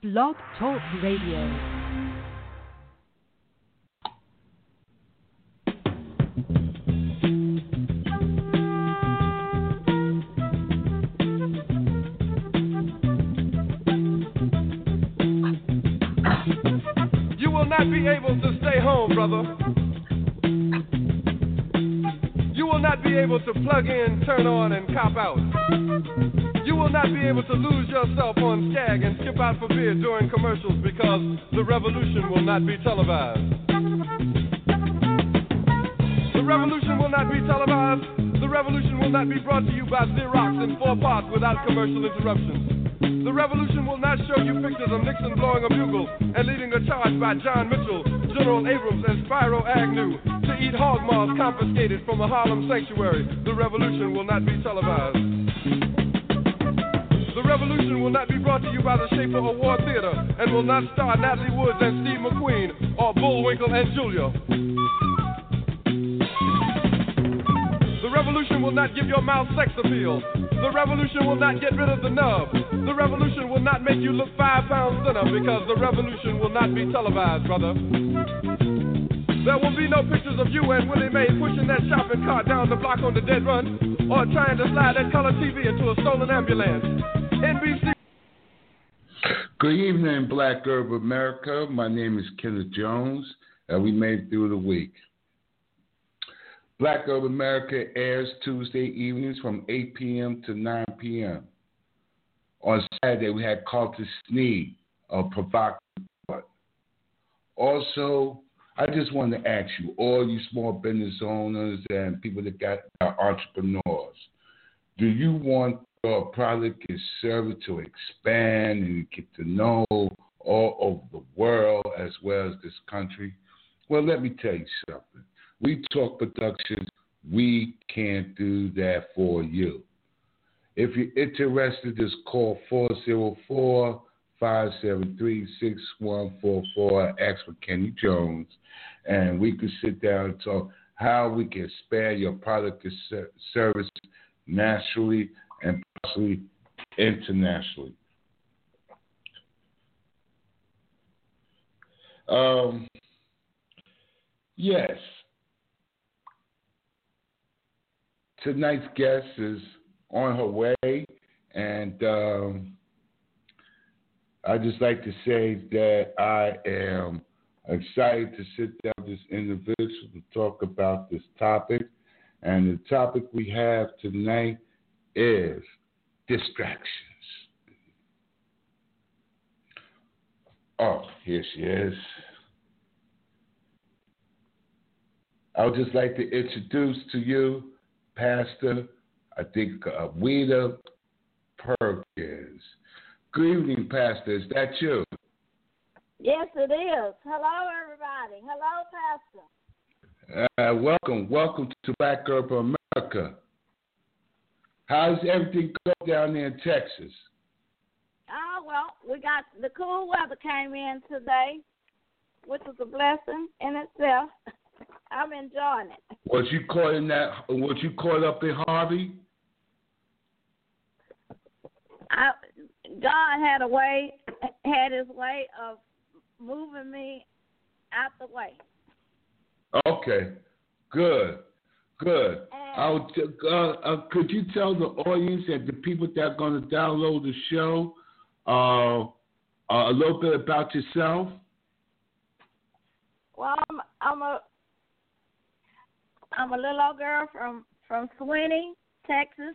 Blog Talk Radio. You will not be able to stay home, brother. You will not be able to plug in, turn on, and cop out. You will not be able to lose yourself on Skag and skip out for beer during commercials because the revolution will not be televised. The revolution will not be televised. The revolution will not be brought to you by Xerox in 4 parts without commercial interruptions. The revolution will not show you pictures of Nixon blowing a bugle and leading a charge by John Mitchell, General Abrams, and Spyro Agnew to eat hog maws confiscated from a Harlem sanctuary. The revolution will not be televised. The revolution will not be brought to you by the Schaefer Award Theater and will not star Natalie Woods and Steve McQueen or Bullwinkle and Julia. The revolution will not give your mouth sex appeal. The revolution will not get rid of the nub. The revolution will not make you look 5 pounds thinner because the revolution will not be televised, brother. There will be no pictures of you and Willie Mae pushing that shopping cart down the block on the dead run or trying to slide that color TV into a stolen ambulance. NBC. Good evening, Black Herb America. My name is Kenneth Jones, and we made it through the week. Black Herb America airs Tuesday evenings from 8 p.m. to 9 p.m. On Saturday, we had Carlton Sneed of Provocative Thought. Also, I just want to ask you, all you small business owners and people that are entrepreneurs, do you want your product and service to expand and get to know all over the world as well as this country? Well, let me tell you something. We Talk Productions, we can't do that for you. If you're interested, just call 404-573-6144, ask for Kenny Jones, and we can sit down and talk how we can expand your product and service nationally and possibly internationally. Yes. Tonight's guest is on her way, and I'd just like to say that I am excited to sit down with this individual to talk about this topic. And the topic we have tonight is distractions. Oh, here she is. I would just like to introduce to you Pastor, I think, Weta Perkins. Good evening, Pastor. Is that you? Yes, it is. Hello, everybody. Hello, Pastor. Welcome to Black Herb America. How's everything go down there in Texas? Oh, well, we got the cool weather came in today, which is a blessing in itself. I'm enjoying it. Was you caught up in Harvey? God had his way of moving me out the way. Okay, good. Could you tell the audience and the people that are going to download the show a little bit about yourself? Well, I'm a little old girl from Swinney, Texas,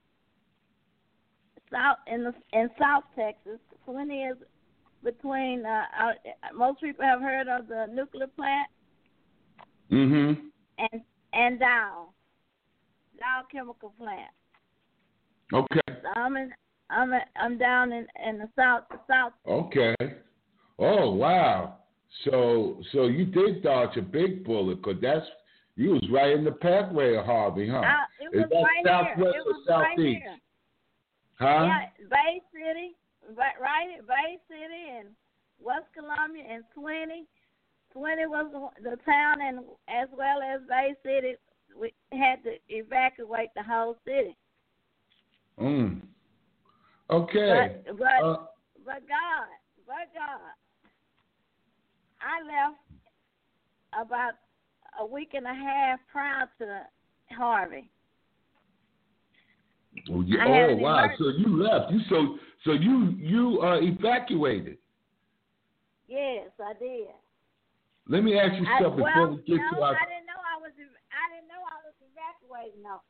in South Texas. Swinney is between. Most people have heard of the nuclear plant. Mm-hmm. And Dow chemical plant. Okay. So I'm down in the south. Okay. Oh wow. So you did dodge a big bullet, 'cause you was right in the pathway of Harvey, huh? It was right southwest here. It or was southeast? Right here. Huh? Yeah, Bay City, right here, Bay City and West Columbia and Swinney. Swinney was the town, and as well as Bay City, we had to evacuate the whole city. Okay. But God, God. I left about a week and a half prior to Harvey. Oh, wow! So you left. So you evacuated. Yes, I did. Let me ask you something before we get to our. I didn't know I was evacuating. No.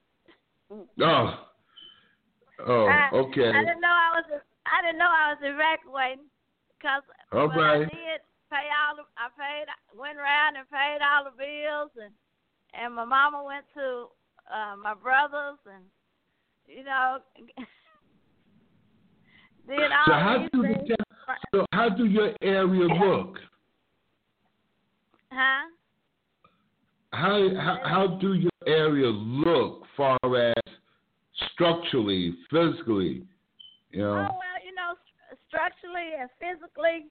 Okay. I didn't know I was evacuating because I did pay went around and paid all the bills, and my mama went to my brothers and did all these things. So how do your area look? Huh? How do your area look, far as structurally, physically? You know. Oh well, structurally and physically,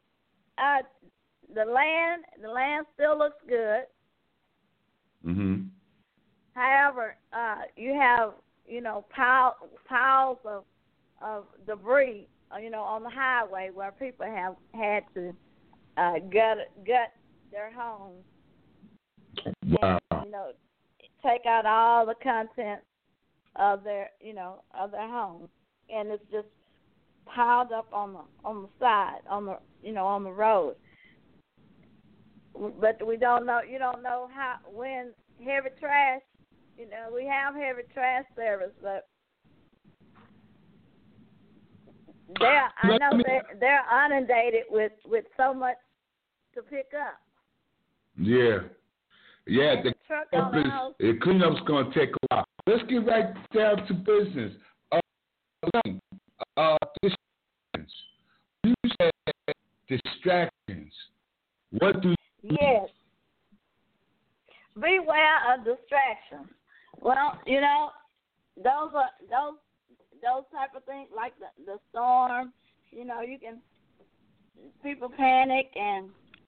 the land still looks good. Mhm. However, you have piles of debris, on the highway where people have had to gut their homes. Wow. And, take out all the content of their homes, and it's just piled up on the side, on the road. But we don't know. You don't know when heavy trash. We have heavy trash service, but I know they're inundated with so much to pick up. Yeah. And the cleanup's going to take a while. Let's get right down to business. Distractions. You said distractions. What do you? Yes. Beware of distractions. Well, those type of things like the storm. People panic and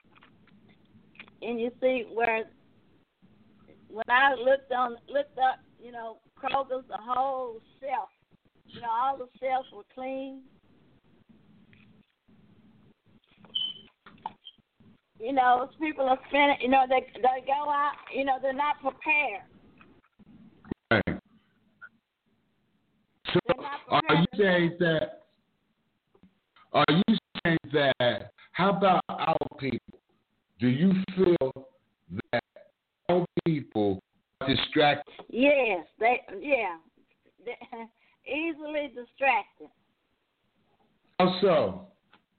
you see where. When I looked up, Kroger's, the whole shelf, all the shelves were clean. People are spending, they go out, they're not prepared. Right. So are you saying that, how about our people? Do you feel that our people are distracted? Yes, they're easily distracted. How so?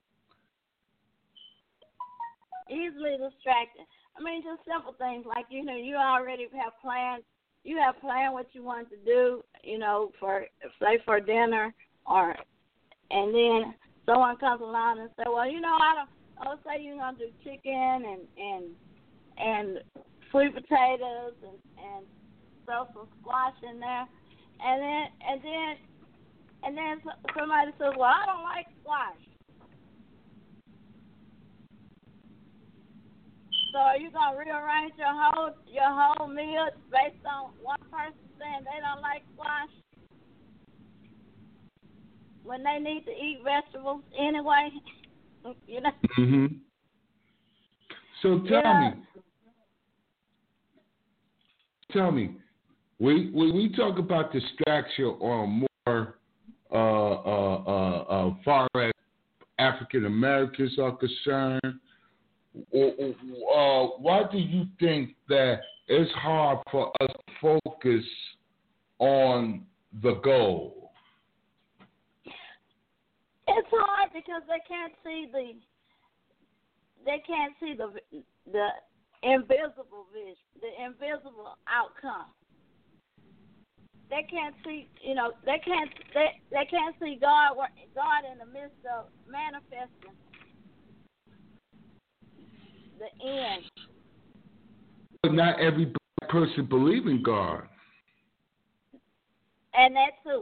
Easily distracted. I mean, just simple things like, you already have planned. You have planned what you want to do, for dinner, and then someone comes along and say, well, say you're gonna do chicken and sweet potatoes and throw some squash in there, and then somebody says, well, I don't like squash. So are you gonna rearrange your whole meal based on one person saying they don't like squash when they need to eat vegetables anyway? Mhm. So tell me, when we talk about distraction or more far as African Americans are concerned, why do you think that it's hard for us to focus on the goal? It's hard because they can't see the invisible vision, the invisible outcome. They can't see, they can't see God in the midst of manifesting the end. But not every black person believes in God. And that too.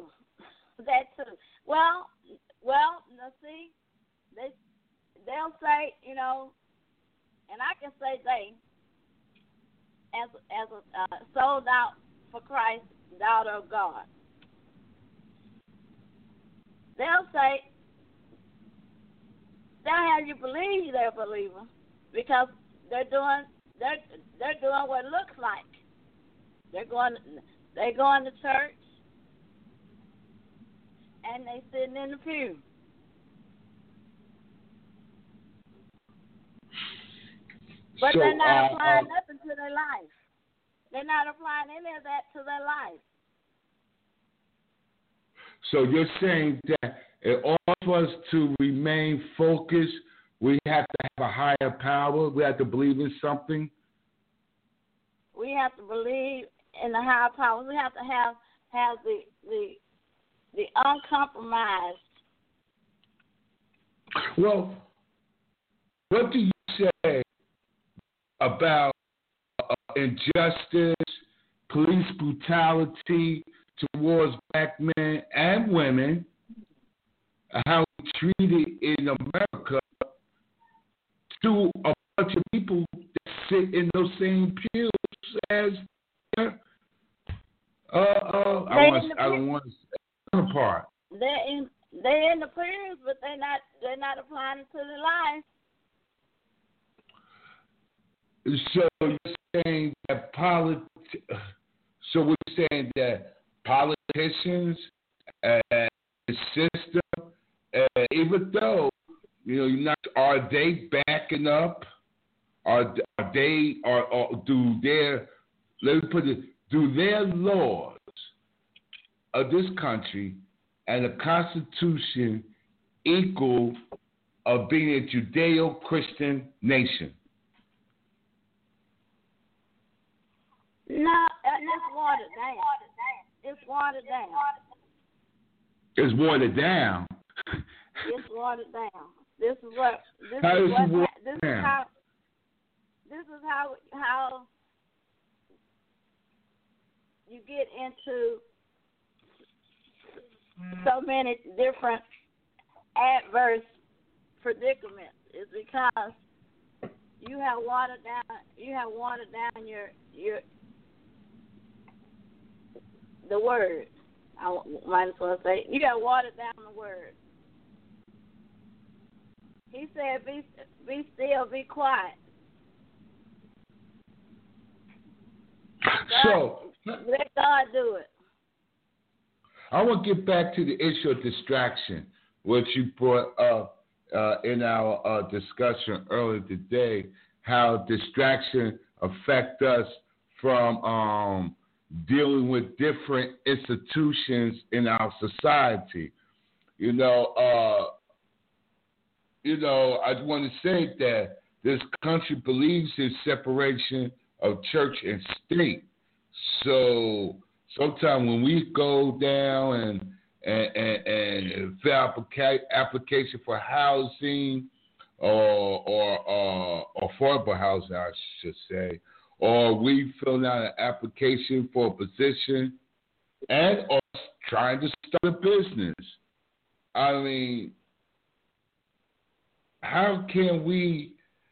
Well, now see, they'll say, and I can say they, as a sold out for Christ, daughter of God. They'll say they'll have you believe they're a believer? Because they're doing what it looks like. They're going to church and they sitting in the pew. But so, they're not applying nothing to their life. They're not applying any of that to their life. So you're saying that in order for us to remain focused, we have to have a higher power? We have to believe in something? We have to believe in the higher power. We have to have the uncompromised. Well, what do you say about injustice, police brutality towards black men and women, how we treated in America to a bunch of people that sit in those same pews as I don't want to say apart. They're in the pews, but they're not applying it to their life. So you're saying that politicians and the system, even though are they backing up? Do their laws of this country and the Constitution equal of being a Judeo-Christian nation? No, it's watered down. It's watered down. It's watered down. It's watered down. This is how you get into so many different adverse predicaments. Is because you have watered down your the word. I might as well say you got watered down the word. He said, "Be still, be quiet." Let God do it. I want to get back to the issue of distraction, which you brought up in our discussion earlier today. How distraction affect us from dealing with different institutions in our society. I want to say that this country believes in separation of church and state. So sometimes when we go down and fill application for housing or affordable housing, I should say, or we fill out an application for a position and or trying to start a business. I mean, how can we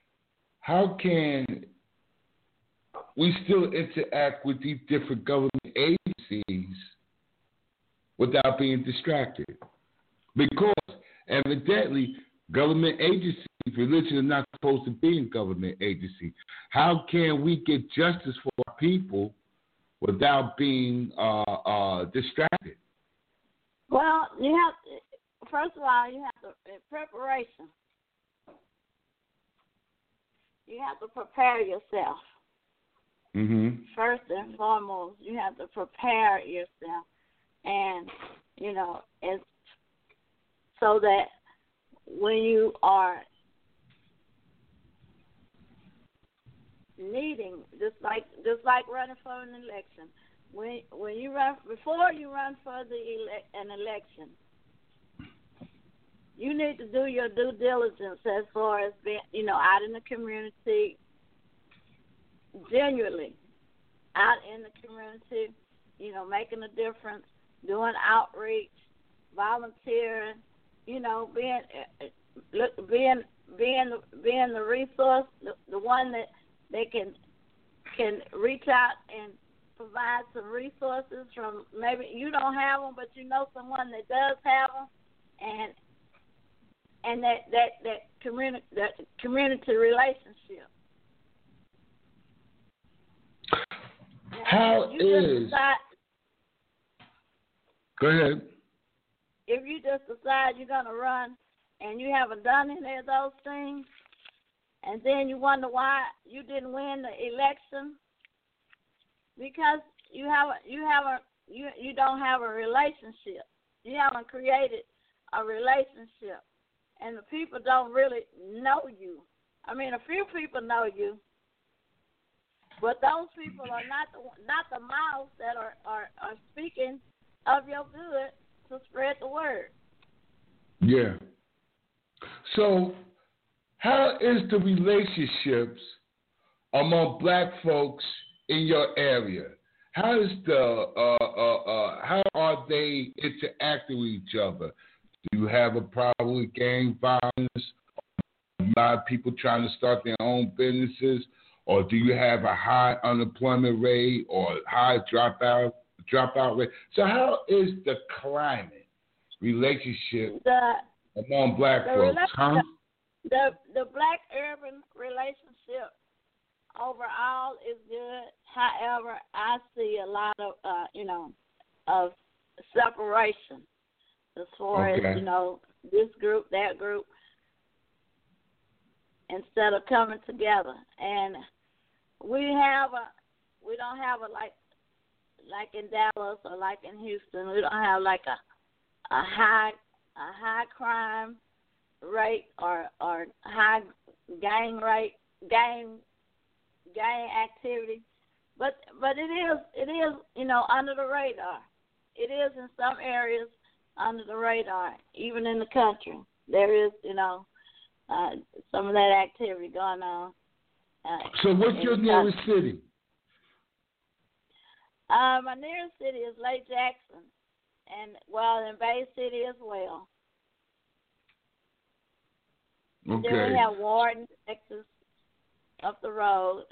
still interact with these different government agencies without being distracted? Because evidently government agencies, religion is not supposed to be in government agency. How can we get justice for our people without being distracted? Well, first of all, you have to, preparation. You have to prepare yourself. Mm-hmm. First and foremost, you have to prepare yourself, and it's so that when you are needing, just like running for an election, when you run before you run for an election, you need to do your due diligence as far as being, out in the community, genuinely out in the community, making a difference, doing outreach, volunteering, being the resource, the one that they can reach out and provide some resources from. Maybe you don't have them, but you know someone that does have them, and and that community relationship. How is? Go ahead. If you just decide you're going to run and you haven't done any of those things, and then you wonder why you didn't win the election, because you don't have a relationship. You haven't created a relationship, and the people don't really know you. I mean, a few people know you, but those people are not the mouths that are speaking of your good to spread the word. Yeah. So, how is the relationships among black folks in your area? How is how are they interacting with each other? Do you have a problem with gang violence? A lot of people trying to start their own businesses, or do you have a high unemployment rate or high dropout rate? So how is the climate relationship among black folks? The black urban relationship overall is good. However, I see a lot of of separation as far as this group, that group, instead of coming together. And we don't have a like in Dallas or like in Houston. We don't have like a high crime rate or high gang rate, gang activity, but it is under the radar. It is in some areas under the radar, even in the country. There is some of that activity going on. So what's your nearest city? My nearest city is Lake Jackson, and in Bay City as well. Okay. Then we have Warden, Texas, up the road.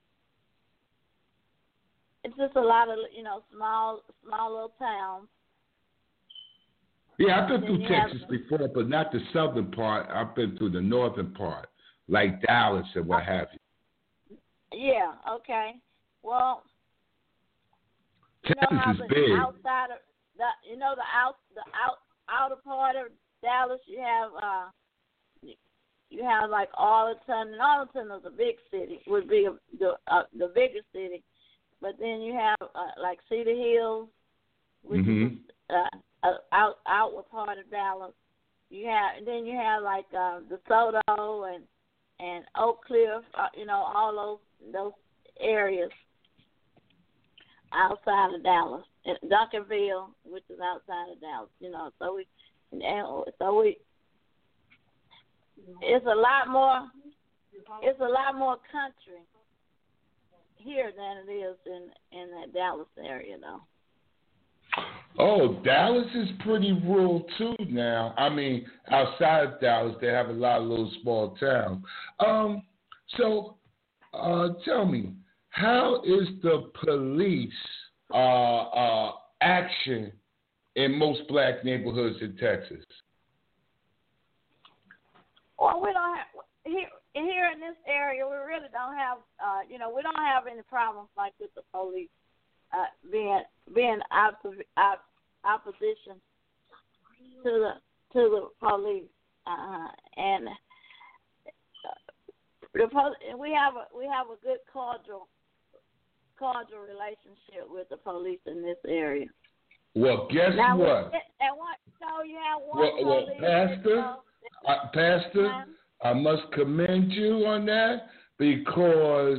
It's just a lot of small little towns. Yeah, I've been through Texas before, but not the southern part. I've been through the northern part, like Dallas and what have you. Yeah. Okay. Well, Texas is big. Outside of the outer part of Dallas, you have like Arlington, and Arlington is a big city. Would be the biggest city, but then you have like Cedar Hills, which is outward part of Dallas. You have like DeSoto and Oak Cliff, all those areas outside of Dallas. And Duncanville, which is outside of Dallas, so we it's a lot more country here than it is in that Dallas area, though. Oh, Dallas is pretty rural too now. I mean, outside of Dallas, they have a lot of little small towns. So tell me, how is the police action in most black neighborhoods in Texas? Well, we don't have here in this area. We really don't have, we don't have any problems like with the police being opposition to the police, and we have a good cordial relationship with the police in this area. Well, guess what? You have one police. Pastor, I must commend you on that, because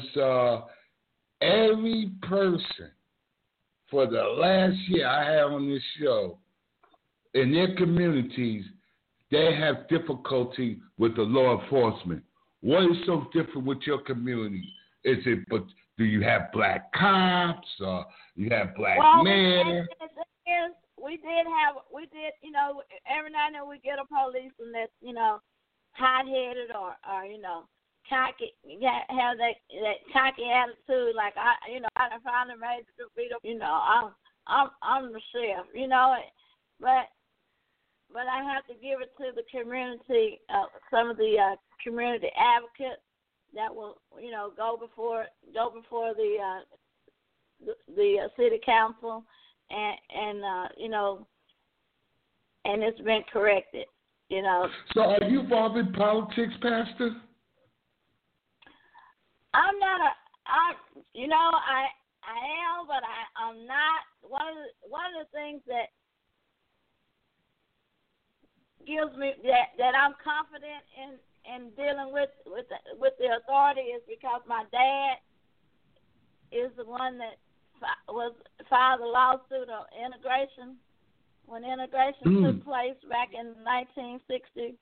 every person for the last year I have on this show, in their communities, they have difficulty with the law enforcement. What is so different with your community? Do you have black cops, or you have black men? We did, every now and then we get a policeman that's, hot-headed or cocky, have that cocky attitude, like, I done finally made it to beat up, I'm the sheriff, but but I have to give it to the community, some of the community advocates that will, go before the city council, and it's been corrected. So, are you involved in politics, Pastor? I'm not I am, but I'm not. One of the things that gives me that I'm confident in dealing with the authority is because my dad is the one that filed a lawsuit on integration when integration took place back in 1966.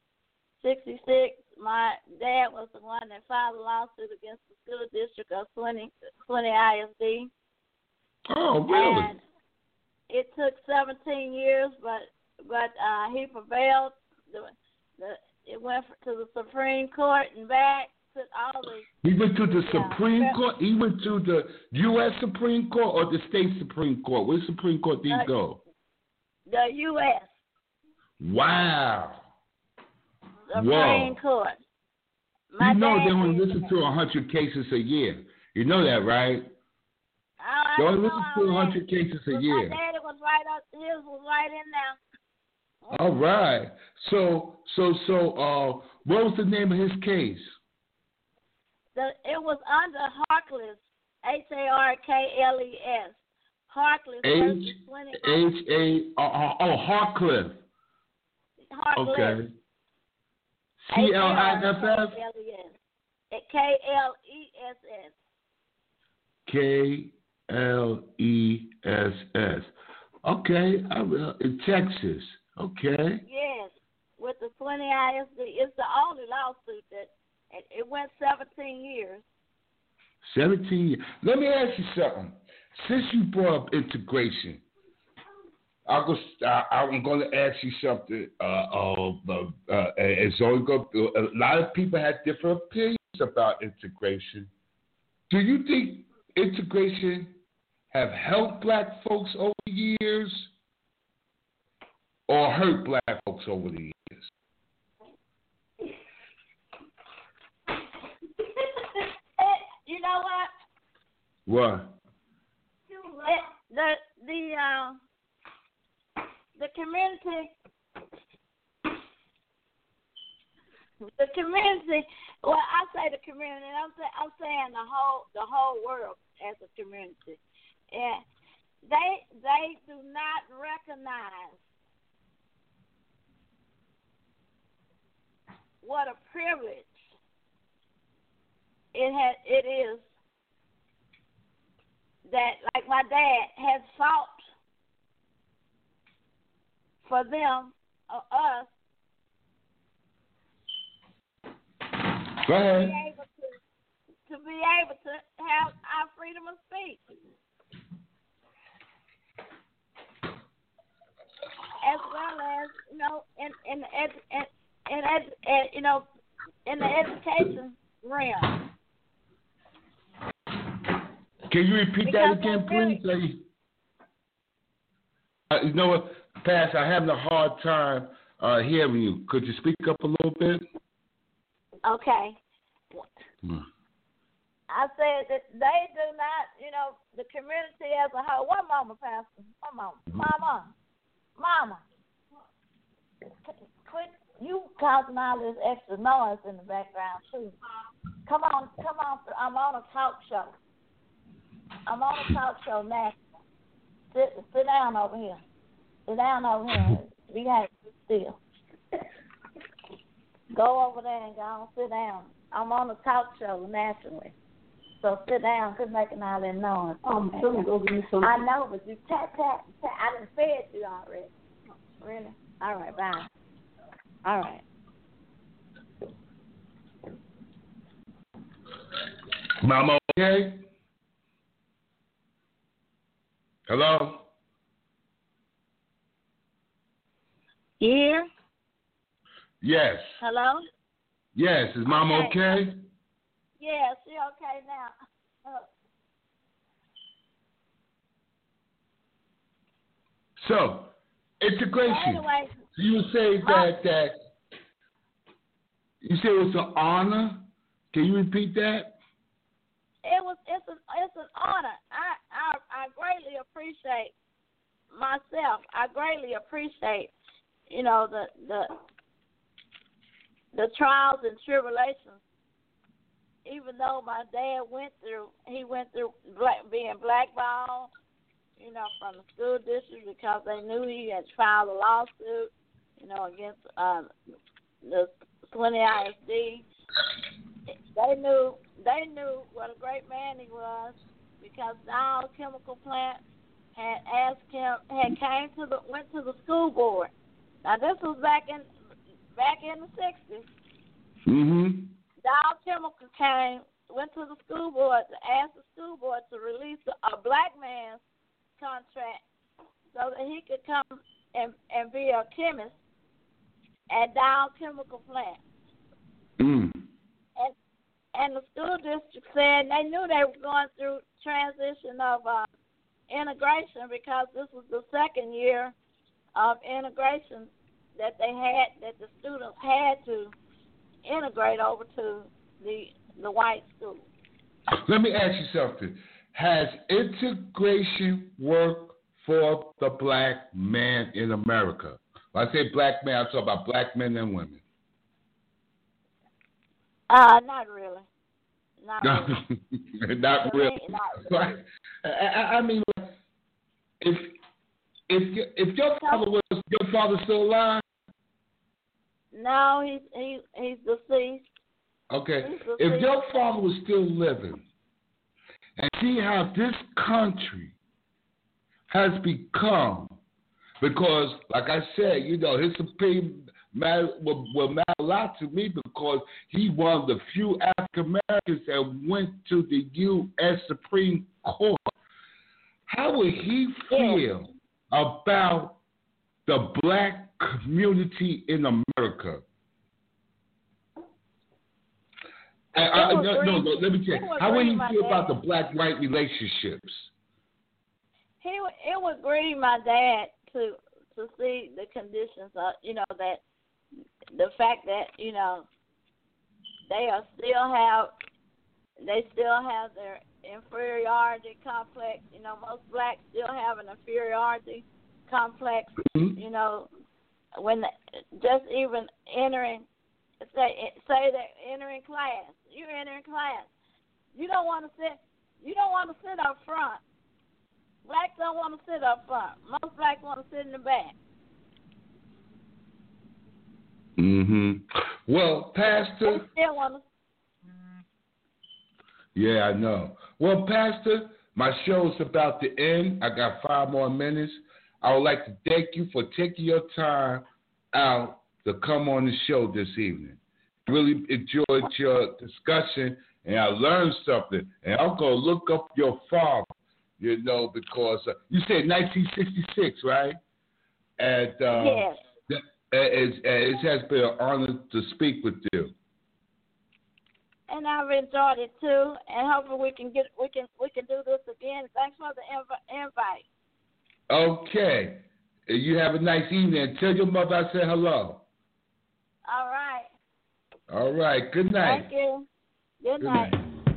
My dad was the one that filed a lawsuit against the school district of Swinney ISD. Oh, really? And it took 17 years, but he prevailed. It went to the Supreme Court and back. Took all the. He went to the Supreme Court. He went to the U.S. Supreme Court or the state Supreme Court. Where Supreme Court did he go? The U.S. Wow. Supreme Court. You know they only listen to 100 cases a year. You know that, right? They only listen to 100 cases a year. My daddy was right up. His was right in there. All right. So, what was the name of his case? It was under Harkless, Harkles. Harkless. Harkless. Harkless. Okay. CLIFF? KLESS. Okay. In Texas. Okay. Yes. With the Swinney ISD. It's the only lawsuit that it went 17 years. 17 years. Let me ask you something. Since you brought up integration, I'm going to ask you something. It's only a lot of people have different opinions about integration. Do you think integration have helped black folks over the years or hurt black folks over the years? You know what? What? The community. Well, I say the community. I'm saying the whole world as a community. And they do not recognize what a privilege it is that, like, my dad has fought for them, us. Go ahead. To be able to have our freedom of speech, as well as in the education realm. Can you repeat that again, please? You know what, Pass, I'm having a hard time hearing you. Could you speak up a little bit? Okay. I said that they do not, the community as a whole. One moment, Pastor. One moment. Mama. Quit you causing all this extra noise in the background, too. Come on. I'm on a talk show. Now. Sit down over here. We got to sit still. Go over there and go on, sit down. I'm on a talk show nationally. So sit down, quit making all that noise. Go give me some. I know, but you tap. I done fed you already. Really? All right, bye. All right. Mama, okay? Hello? You here? Yes. Hello? Yes. Is Mama okay? Yes, she okay now. So, integration. Anyway, You say that you say it was an honor. Can you repeat that? It's an honor. I greatly appreciate myself. I greatly appreciate, you know, the trials and tribulations. Even though my dad went through being blackballed, you know, from the school district because they knew he had filed a lawsuit, you know, against the Swinney ISD. They knew what a great man he was because Dow Chemical Plant went to the school board. Now this was back in the 60s. Mm-hmm. Dow Chemical went to the school board to ask the school board to release a black man's contract so that he could come and be a chemist at Dow Chemical Plant. Mm. And the school district said they knew they were going through transition of integration because this was the second year of integration that the students had to integrate over to the white school. Let me ask you something. Has integration worked for the black man in America? When I say black man, I'm talking about black men and women. Not really. Not really. I mean, if your father still alive? No, he's deceased. Okay. If your father was still living, and see how this country has become, because, like I said, you know, his opinion will matter a lot to me because he one of the few African Americans that went to the U.S. Supreme Court. How would he feel about the black community in America? No, let me tell you. How would he feel about the black-white relationships? It would grieve my dad to see the conditions of, you know, that the fact that, you know, they still have their inferiority complex. You know, most blacks still have an inferiority complex. Mm-hmm. You know, when just even entering, say they're entering class. You're entering class. You don't want to sit up front. Blacks don't want to sit up front. Most blacks want to sit in the back. Mm-hmm. Well, Pastor. They still want to. Yeah, I know. Well, Pastor, my show's about to end. I got 5 more minutes. I would like to thank you for taking your time out to come on the show this evening. Really enjoyed your discussion, and I learned something. And I'm going to look up your father, you know, because you said 1966, right? And yes. It has been an honor to speak with you. And I've enjoyed it too, and hopefully we can do this again. Thanks for the invite. Okay. You have a nice evening. Tell your mother I said hello. All right. All right. Good night. Thank you. Good night.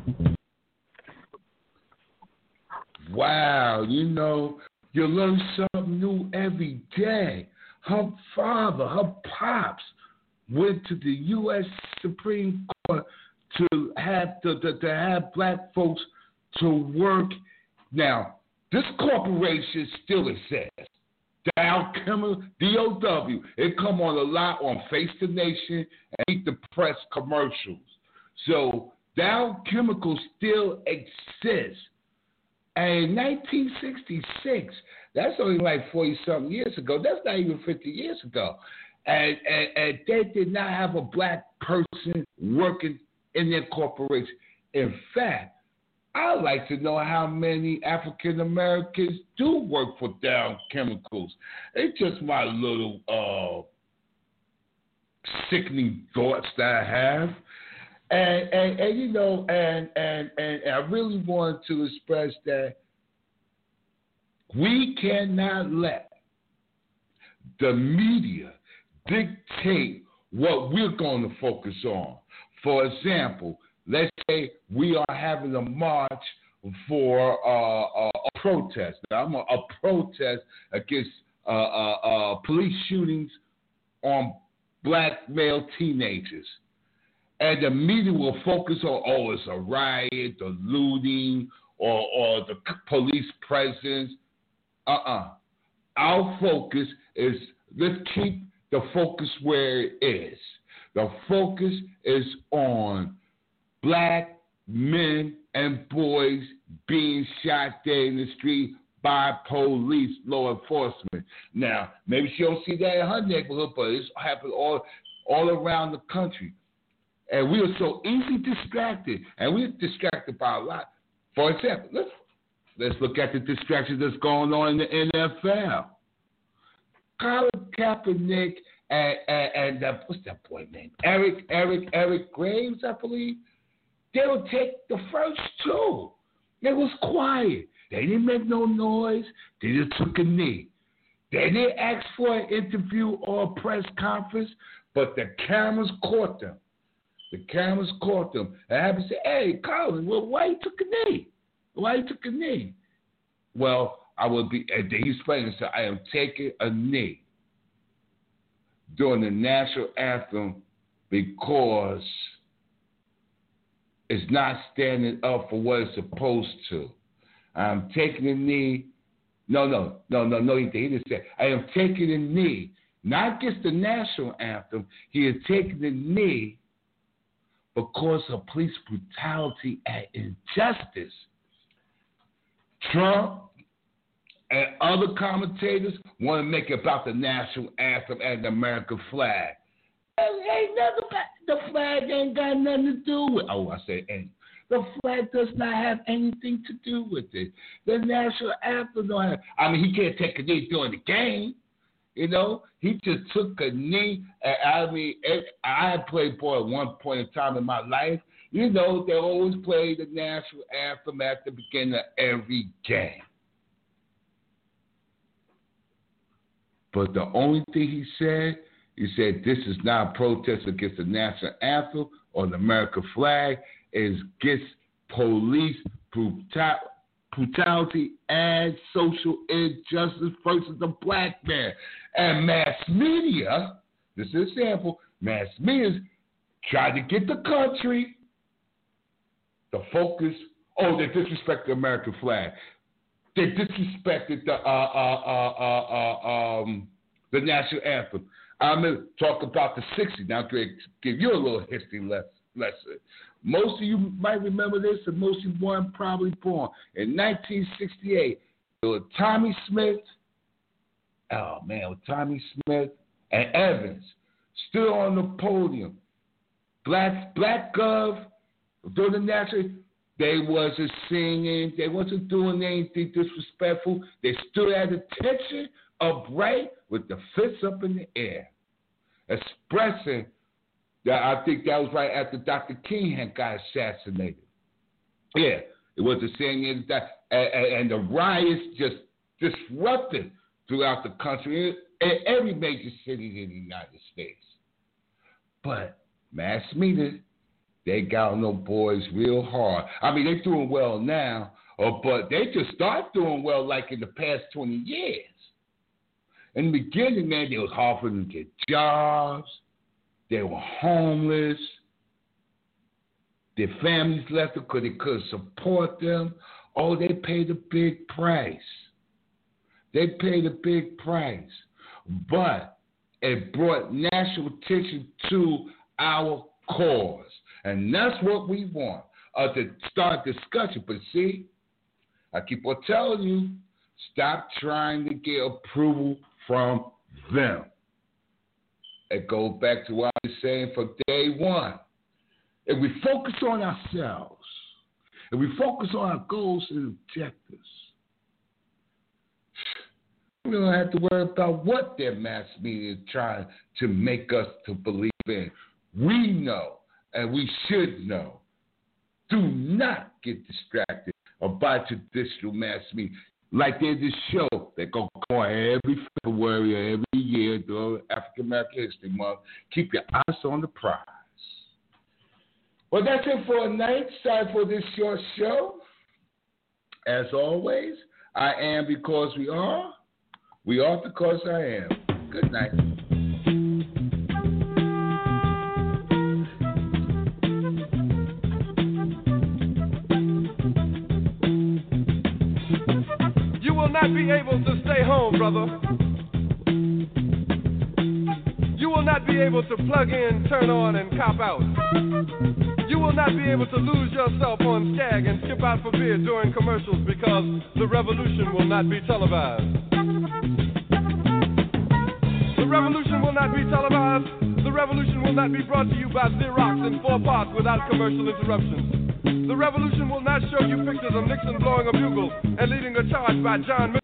Wow. You know, you learn something new every day. Her father, her pops, went to the U.S. Supreme Court to have black folks to work. Now, this corporation still exists. Dow Chemical, DOW. It come on a lot on Face the Nation and Eat the Press commercials. So Dow Chemical still exists. And in 1966, that's only like 40-something years ago. That's not even 50 years ago. And they did not have a black person working in their corporation. In fact, I'd like to know how many African Americans do work for Dow Chemicals. It's just my little sickening thoughts that I have. And you know, and I really want to express that we cannot let the media dictate what we're going to focus on. For example, let's say we are having a march for a protest. Now, a protest against police shootings on black male teenagers. And the media will focus on, it's a riot, the looting, or the police presence. Our focus is, let's keep the focus where it is. The focus is on black men and boys being shot dead in the street by police, law enforcement. Now, maybe she don't see that in her neighborhood, but it's happened all around the country. And we are so easily distracted, and we're distracted by a lot. For example, let's look at the distractions that's going on in the NFL. Colin Kaepernick and what's that boy name? Eric Graves, I believe. They would take the first two. They was quiet. They didn't make no noise. They just took a knee. They didn't ask for an interview or a press conference, but the cameras caught them. And I had to say, hey, Colin, well, why you took a knee? Well, he's playing and said, I am taking a knee during the national anthem because it's not standing up for what it's supposed to. I'm taking a knee. No, he didn't say. I am taking a knee, not against the national anthem. He is taking a knee because of police brutality and injustice. Trump and other commentators want to make it about the national anthem and the American flag. The flag ain't got nothing to do with it. The flag does not have anything to do with it. The national anthem don't have. He can't take a knee during the game. You know, he just took a knee. I played ball at one point in time in my life. You know, they always play the national anthem at the beginning of every game. But the only thing he said this is not a protest against the national anthem or the American flag. It's against police brutality and social injustice versus the black man. And mass media, this is an example, mass media tried to get the country to focus, they disrespect the American flag. They disrespected the national anthem. I'm going to talk about the 60s. Now, to give you a little history lesson. Most of you might remember this, and most of you weren't probably born. In 1968, there was Tommy Smith and Evans stood on the podium. Black Gov, during the national, they wasn't singing, they wasn't doing anything disrespectful. They stood at attention, upright, with the fists up in the air, expressing that. I think that was right after Dr. King had got assassinated. Yeah, it was the same that, and the riots just disrupted throughout the country in every major city in the United States. But mass media, they got on those boys real hard. They're doing well now, but they just started doing well like in the past 20 years. In the beginning, man, they was hard for them to get jobs. They were homeless. Their families left them because they couldn't support them. They paid a big price. But it brought national attention to our cause. And that's what we want, to start discussion. But see, I keep on telling you, stop trying to get approval from them. It goes back to what I was saying from day one. If we focus on ourselves, if we focus on our goals and objectives, we don't have to worry about what their mass media is trying to make us to believe in. We know, and we should know, do not get distracted by traditional mass media. Like there's this show that go every February or every year during African American History Month. Keep your eyes on the prize. Well, that's it for tonight. Sorry for this short show. As always, I am because we are. We are because I am. Good night. You will not be able to stay home, brother. You will not be able to plug in, turn on, and cop out. You will not be able to lose yourself on Skag and skip out for beer during commercials because the revolution will not be televised. The revolution will not be televised. The revolution will not be brought to you by Xerox in 4 parts without commercial interruptions. The revolution will not show you pictures of Nixon blowing a bugle and leading a charge by John